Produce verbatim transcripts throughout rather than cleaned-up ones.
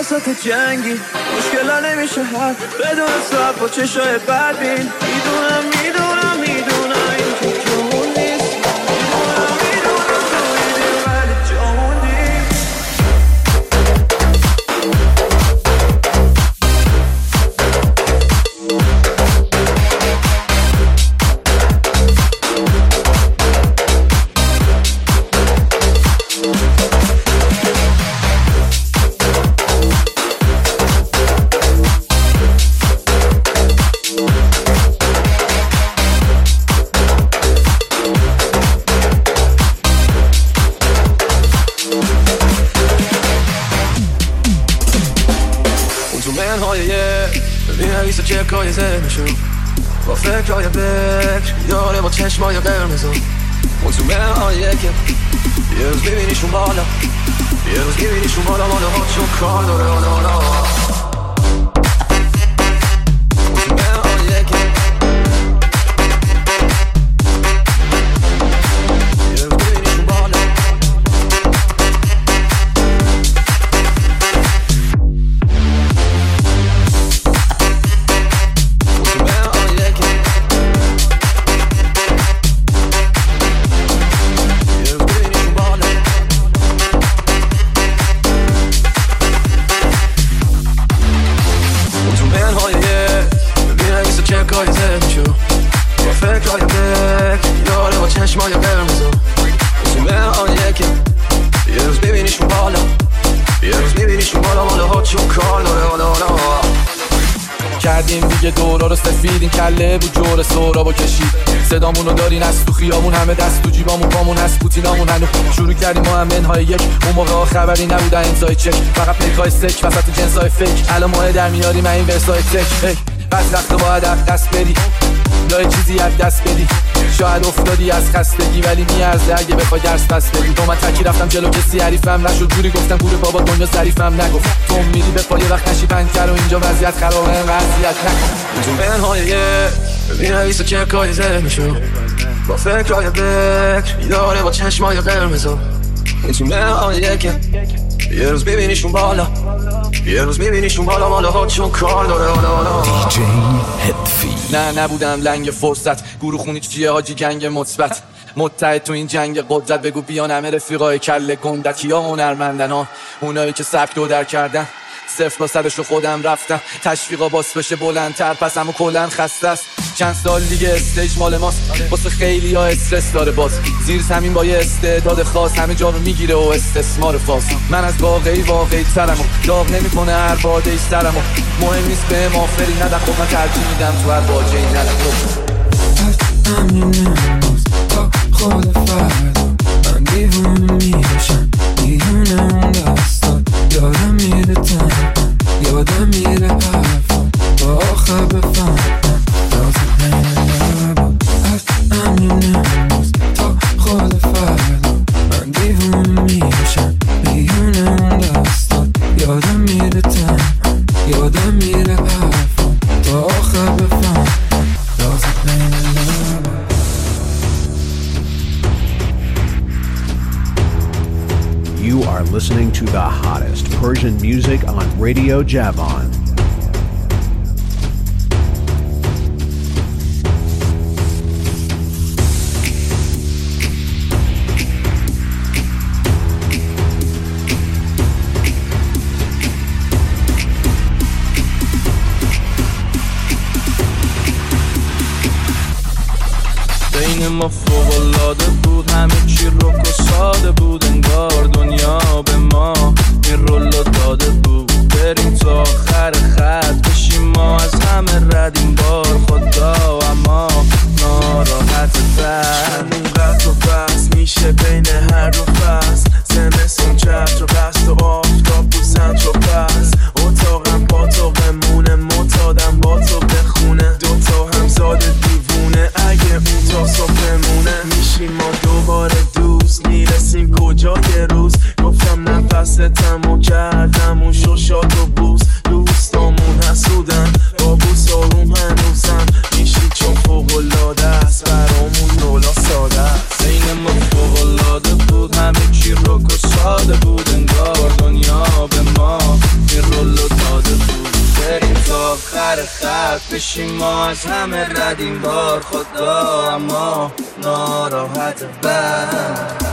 وسط جنگی مشکلا نمیشه حل بدون صبر با چشای بدبین میدونم میدونم میدونم این که جون نیست میدونم میدونم تویدی ولی جون نیست بینویس چکای ذهنشون با فکرهای بکر داره با چشمای قرمزون اون تو منهای که یه روز ببینیشون بالا یه روز ببینیشون بالا مالا ها چون کار داره آلا آلا اون تو منهای که یه روز ببینیشون بالا چشمای قرمزو اسمه آنیه که یه روز ببینیشون بالا یه روز ببینیشون بالا مالا ها چون کار داره حالا حالا کردیم دیگه دورا رو سفید این کله بود جور سورا با کشید صدامونو دارین از تو خیامون همه دست تو جیبامون پامون هست پوتینامون هنو شروع کردیم ما هم منهای یک اون موقع خبری نبودن امضای چک فقط پیکای سک وسط جنسای فیک الان ماه در میاریم این ورسای تک بس وقت باید از دست بدی یا چیزی از دست بدی شاید افتادی از خستگی ولی میارزه اگه بخوای درس پس بدی تو من تکی رفتم جلو کسی حریفم نشد جوری گفتم گوره بابا دنیا ظریفم نگفت تو میری به پای وقت نشی پنکر و اینجا وضعیت خرابه وضعیت نکن تو منهای بینویس و چکای ذهنشون با فکرهای بکر داره با چشمای قرمزو تو منهای که یه روز ببینیشون بالا یه روز میبینیشون بالا مالا ها چون کار داره حالا حالا دی جی هدفی نه نبودم لنگ فرصت گروه خونی چیه حاجی گنگ مثبت متحد تو این جنگ قدرت بگو بیان همه رفیقای کله گندت کیا هنرمندن ها اونایی که سبک دو در کردن صفر تا صدش رو خودم رفتم تشویقا باس بشه بلندتر پس همو کلن خسته است چند سال دیگه استیج مال ماست واسه خیلی ها استرس داره باز زیر زمین با یه استعداد خاص همه جا رو میگیره و استثمار فاز من از واقعی واقعی ترم و داغ نمی کنه هر باده ای سرم و مهم نیست به مافری ندم خب من ترجیح میدم تو هر باجه ای ندم از همین امروز تا خود فردا من دیوونه میشم دیوونه اون دستات یادم میره تنم یادم میره حرفم با آخر بفهمم لازم نمیدارم از همین امروز تا خود فردا من دیوونه میشم دیوونه اون دستات یادم میره تنم یادم میره حرفم با آخر بفهمم لازم نمیدارم You are listening to the hottest Persian music on Radio Javan. بین ما فوق‌العاده بود همه چی رک و ساده بود انگار دنیا به ما این رولو داده بود بریم تا آخر خط بشیم ما از همه رد این بار خدا اما ناراحت تر اونقدر و بس میشه بین هر دو فصل زمستون چتر و بست و آفتاب بوسن تو پس اتاقم با تو قمونه معتادم با تو بخونه دوتا همزاد دیوونه اگه اون تا صبح بمونه میشیم ما دوباره دوست میرسیم کجا یه روز گفتم نفستم و کردم اون شوشات و بوس دوستامون حسودن با بوس آروم هنوزم میشی چون فوق‌العاده است برامون نولا ساده است بین ما فوق‌العاده بود همه چی رک و ساده بود انگار دنیا به ما این رولو داده بود بریم تا آخر خط بشیم ما از همه ردیم بار خدا اما ناراحت بند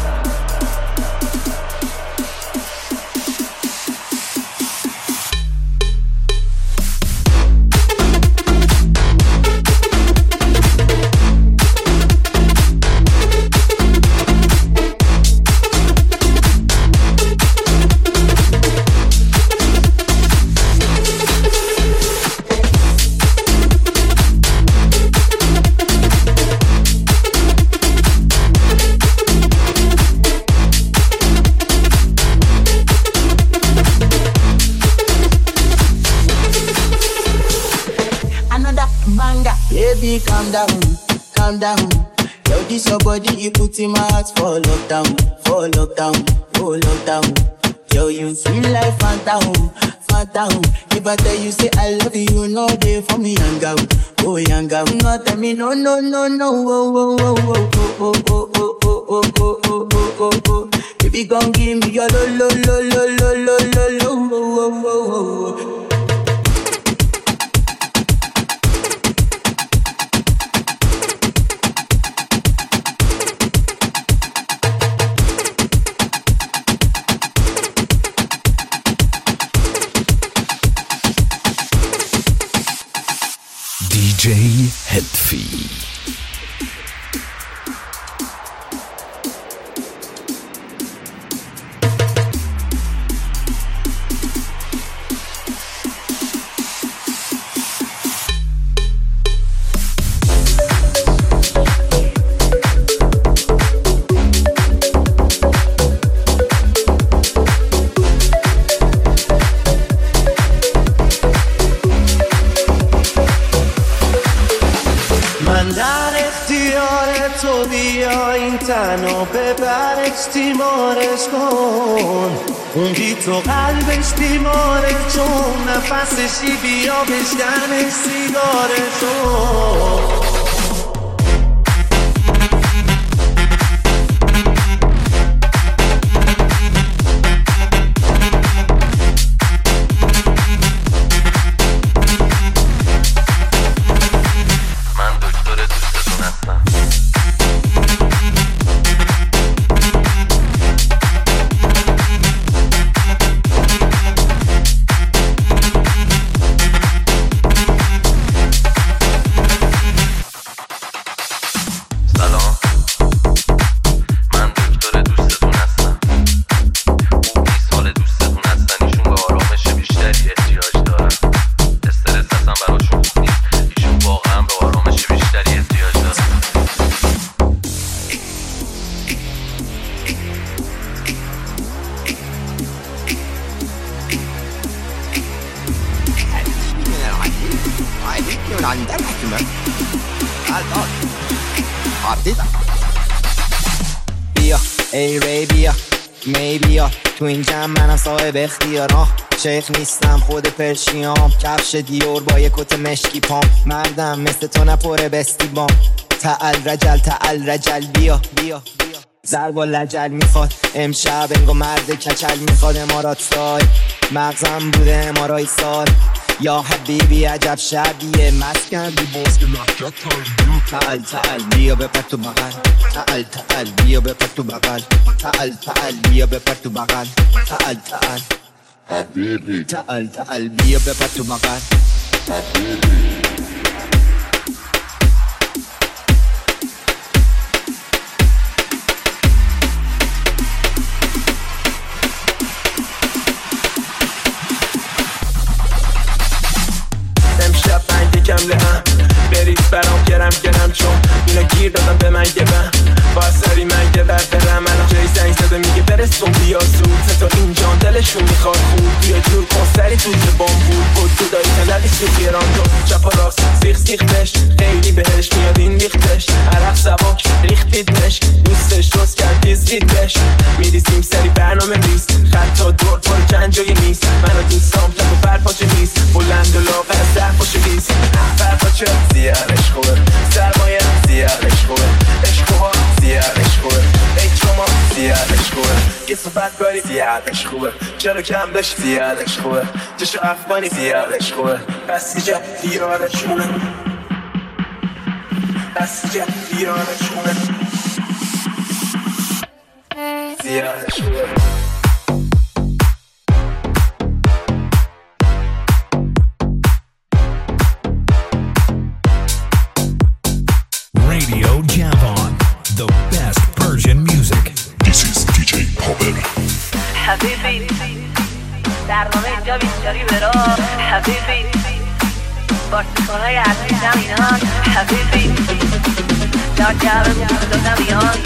Baby, calm down, calm down. Yo, this your body, you put in my heart for lockdown, for lockdown, for lockdown. Yo, you feel like phantom, phantom. If I tell you say I love you, no day for me, young girl, oh young girl. No tell me no, no, no, no, oh, oh, oh, oh, oh, oh, oh, oh, oh, oh, oh, oh, oh, oh. Baby, gon' give me your lo, lo, lo, lo, lo, lo, lo, lo, oh, oh, oh, oh. دی جی هدفی تنو ببرش تیمارش کن اون بی تو قلبش بیماره چون نفسشی بیا بشکنش سیگارشو بیا ای ری بیا می بیا تو این جمع منم صاحب اختیارم شیخ نیستم خود پرشیام کفش دیور با یک کت مشکی پام مردم مثل تو نپره بستی بام تعال رجل تعال رجل بیا بیا ضرب و لجل میخواد امشب انگو مرد کچل میخواد امارات سای مغزم بوده امارای سال یا حبیبی عجب شبیه مست کردی باز که لحجت تعال تعال بیا بپر تو بغل تعال تعال بیا بپر تو بغل تعال تعال بیا بپر تو بغل تعال تعال حبیبی تعال تعال بیا بپر تو بغل حبیبی کم لهم بریز برام گرم گرم چون اینا گیر دادم به من گبم باساری من گبر برم الان جایی زنگ زده میگه برسون بیا زود تا اینجان دلشون میخواد خوب بیا جور کن سری توی بامبول بود تو دایی تلقی سوخیران تو چپ و راست سیخ سیخ بش خیلی بهش میاد این ریختش عرق سباک ریختیدش دوستش روز کرد دیزیدش میریزیم سری برنامه ریست خط تا دور پر چند جایی نیست منو دوستام تک و برپاچه نیست بلند و لاغر سرپاچه نیست برپاچه زیادش خوبه سرمایه زیادش خوبه عشق ها زیادش خوبه ای شما زیادش خوبه خوبه یه صحبت کاری زیادش خوبه چرا کم داشت زیادش خوبه جشو افغانی زیادش خوبه پس یه دیارشونه پس یه دیارشونه زیادش خوبه Radio Javon, the best Persian music. This is دی جی Popper. حبیبی برنامه اینجا بیشتری برا حبیبی بارسلونای عرضی زمینان حبیبی در جبه موزدو نمیان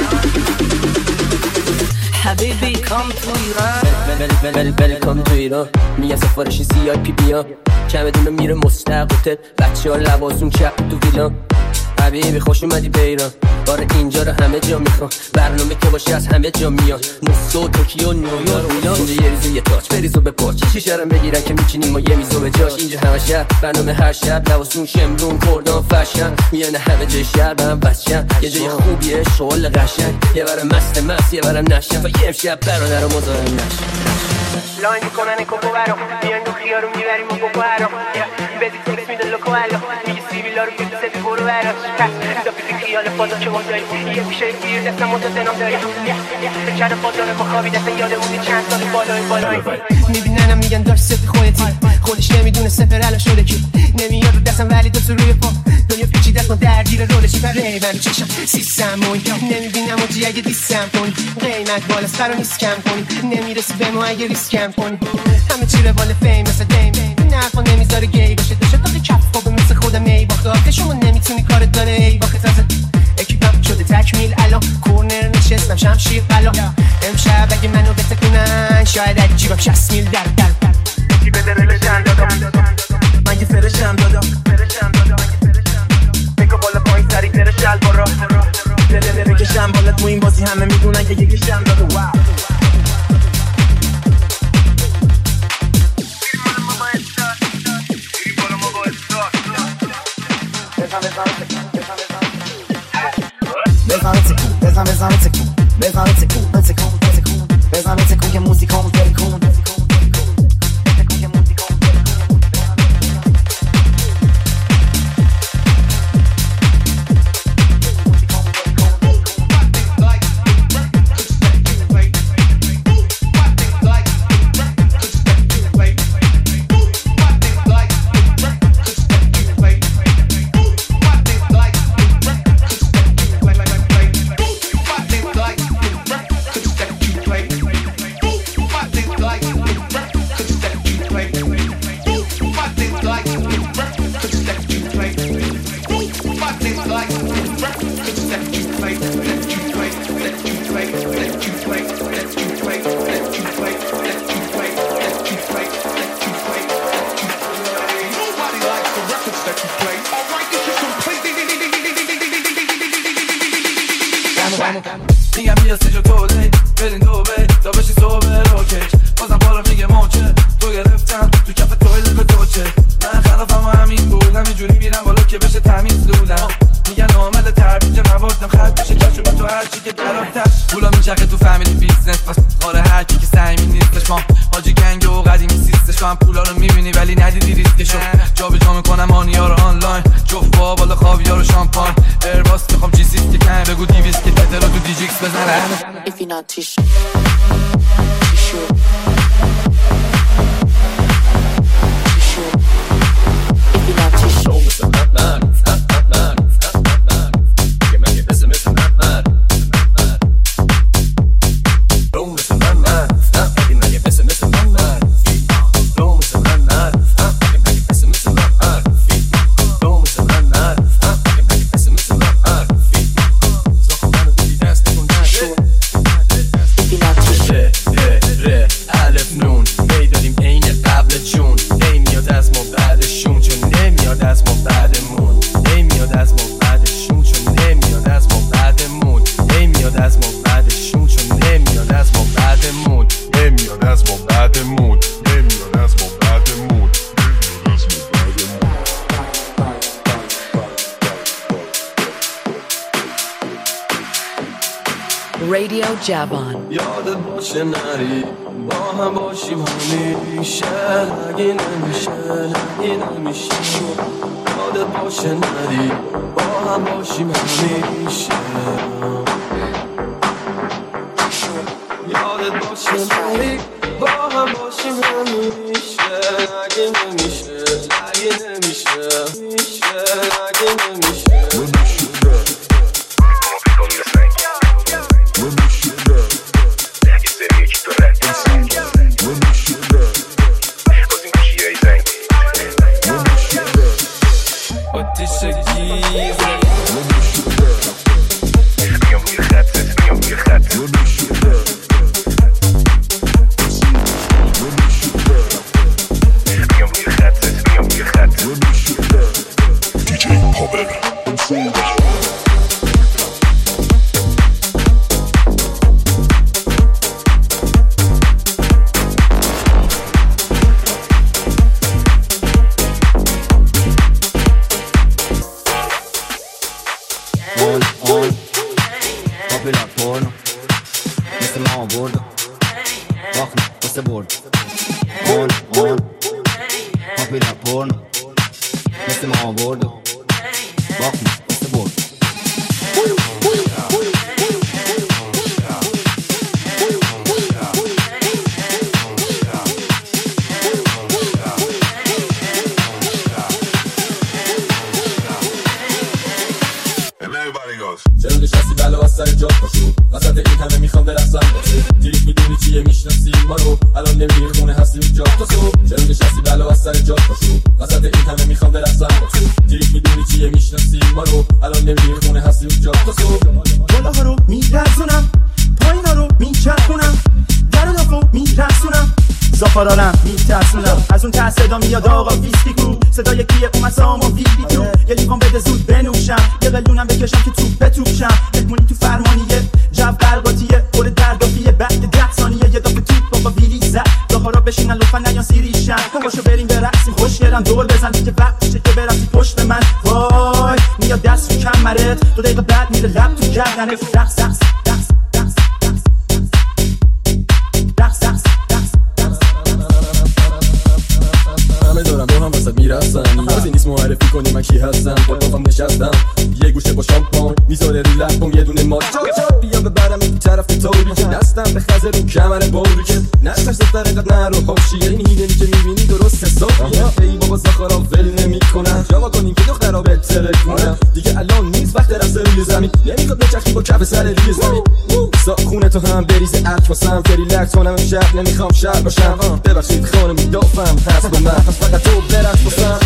حبیبی کام تو ایران ویلکام تو ایران میگه سفارشی سی آی پی بیا چمدونو میره مستقل بچه ها لباسون چپ تو ویلان حبیبی خوش اومدی به ایران باره اینجا رو همه جا میخوام برنامه که باشه از همه جا میان موسکو توکیو نیویورک اینجا یه ریزه یه تاچ بریزو به پاچ شیشه رو بگیرن که میچینیم ما یه میزو به جاش اینجا همه شهر برنامه هر شب لباسون شمرون کردان فشن میانه همه جای شهر به هم بسشن یه جای خوبیه شغل قشنگ یه برم مست مست یه برم نشن و یه امشب برادر و مزاحم نشن لاین میکنن کوکو برام میان دو خیارو میبریم و کوکو برام بدی تکس میده لوکو الو میگه سیبیلا رو بیدی سفی برو براش پس دا بیدی خیال فادا که ما داریم یه بیشه گیر دستم متزنام داریم بچه فادا رو بخوابی دستم یادمونی چند سال بالای بالای میبیننم میگن داشت سفی خودتی خودش نمیدونه سفر الان شده کی نمیاد رو دستم ولی دو تو روی پا دنیا پیچی دست ما درگیر رولشی پر ریبن چشم سیستم موی نمیبینم و جی اگه دیستم کنی قیمت بالاست قرار نیست کم کنی نمیرسی به ما اگه ریسکم کنی همه چی روال فیم مثل دیم نفا نمیذاره گی باشه داشته تاقی کف خوبه مثل خودم ای باخته آخه شما نمیتونی کارت داره ای باخته تازه اکیپم شده تکمیل الان کورنر نشستم شمشیر قلا امشب اگه منو بتکونن شاید اگه جیبم شصت میل در در در یکی بده رلشن دادم من یه فرشم دادم بگو بالا پایین سری تر شل برا دله دله کشم بالا تو این بازی همه میدونن که یکیشم داده واو بزن تکون بزن بزن تکون بزن تکون تکون تکون بزن تکون که موزیکام تکون جوان. یادت باشه نری با هم باشیم همیشه، نگی نمیشه نگی نمیشه. یادت باشه نری با هم باشیم همیشه، یادت باشه نری با هم باشیم همیشه، نگی نمیشه نگی نمیشه نگی نمیشه. چرا نشستی بلا از سر جات باشو، وسط این همه میخوام برقصم باشو. دیریک میدونی چیه میشناسی ما رو، الان نمیری خونه هستیم جات باشو. چرا نشستی بلا از سر جات باشو، وسط این همه میخوام برقصم باشو. دیریک میدونی چیه میشناسی ما رو، الان نمیری خونه هستیم جات باشو. بالا ها رو میرسونم، پایین ها رو میچرخونم، در و دافو میرسونم، زافارارم میترسونم. از اون ته صدا میاد آقا ویسکی کو، صدای کیه اومد ساما ویلی تو. یه لیوان بده زود بنوشم، یه قلونم بکشم که توپ بتوشم. بتمونی تو فرمانیه جو قرقاتیه، پر دردافیه. بعد ده ثانیه یه دافه توپ بابا ویلی زد. داخارا بشینن لطفا نیان سیریشن. باشو بریم برقصیم خوشگلم، دور بزن دیگه وقتشه که برقصی پشت من. وای میاد دست رو کمرت، دو دقیقه بعد میره لب تو گردنت. رقص رقص رقص رقص رقص رقص همه دارم با هم وسط میرسن، نیازی نیست معرفی کنی من کی هستم. خودم نشستم یه گوشه با شامپان، میذاره رو لبم یه دونه مات. بیا ببرم این طرف طوری که دستم به خزر رو کمر بوری که نستش دفتر قد نرو خوشی. این هیدنی که میبینی درست حسابیه. ای بابا زخارا ول نمیکنن، جوا کنیم که دخترا بتره کنن. دیگه الان نیست وقت رفت روی زمین، نمیخواد بچرخی با کف سر روی زمین. ساخونه تو هم بریز ارک واسم، فریلکس کنم امشب نمیخوام شب باشم. ببخشید خانمی دافم هست به من، پس فقط تو برقص واسم.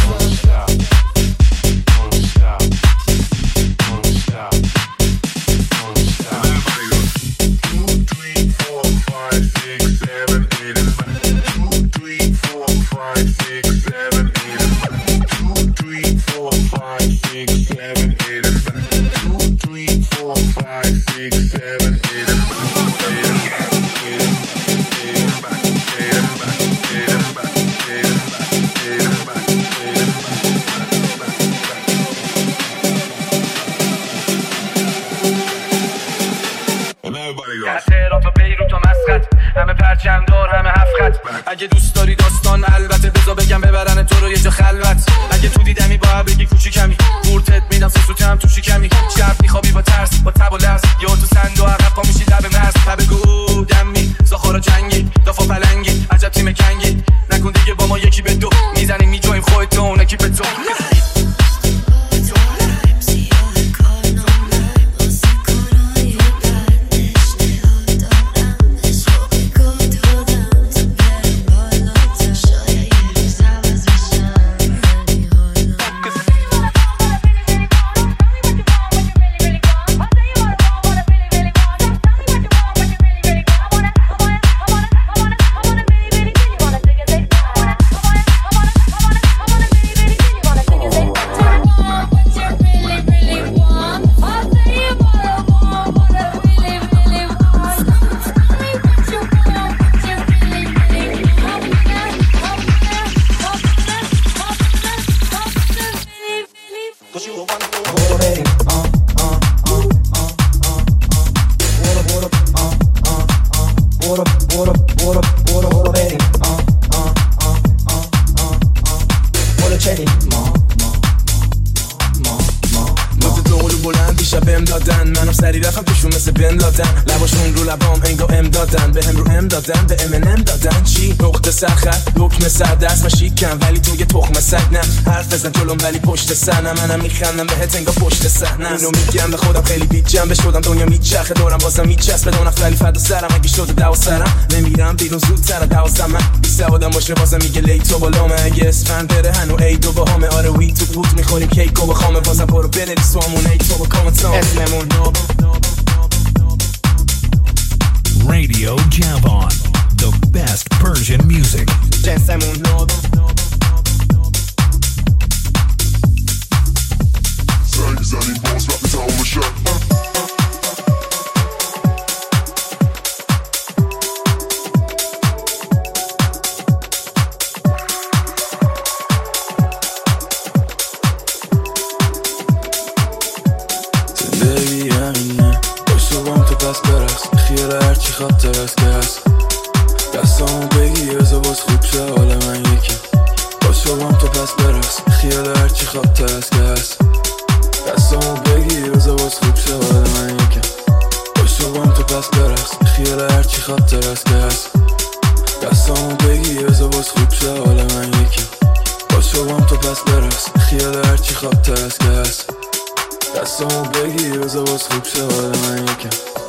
همه پرچم دار همه هفت خط. اگه دوست داری داستان البته بذار بگم ببرن تو رو یه جا خلوت. اگه تو دیدمی با بگی کوچیکمی، قورتت میدم سه سوتم تو شکمی. شب میخوابی با ترس با تب و لرز، یا تو صندوق عقب پا میشی لب مرز. تب گو دمی زاخارا جنگی دافا پلنگی، عجب تیم کنگی. نکن دیگه با ما یکی به دو میزنیم میجویم خودت اون یکی به تو. برو برو برو برو بریم آه آه آه آه آه آه برو چلیم ما نوت دولو بلند دیشب بهم دادن منم سری رفتم توشون مثل بن لادن لباشون رو لبام انگا ام دادن به هم رو ام دادن به ام ام دادن چی؟ نقطه سرخط دکمه سر دست و شیکم ولی تو یه تخمه سگ نه حرف بزن جلوم ولی پشت سرنم منم میخندم بهت انگا پشت صحنه اینو میگم به خودم خیلی بیت جنبه شدم دنیا میچرخه دورم بازم میچسبه دو نفر ولی فدا سرم اگه شده دو سرم نمیرم بیرون زودتر دوازدم من بی سوادم باشه بازم میگه لیتو بالامه اگه اسفند بره هنو ای دو با همه آره وی تو پوت میخوریم کیک و بخامه بازم برو بنویس همون ای تو با کامنت اسممون Radio Javon, the best Persian music. جنسمون زنگ زنیم باز وقتی تمام شد زندگی همینه باشه بام تو پس برقص خیال هرچی خاطر از که هست دستامو بگیر بزا باز خوب شه حال من یکی باشه بام تو پس برقص خیال هرچی خاطر از که هست دستامو بگیر بزا باز خوب شه حال من یکی باشه بام تو پس برقص خیال هرچی خاطر از که هست دستامو بگیر بزا باز خوب شه حال من یکی باشه بام تو پس برقص خیال هرچی خاطر از که هست دستامو بگیر بزا باز خوب شه حال من یکم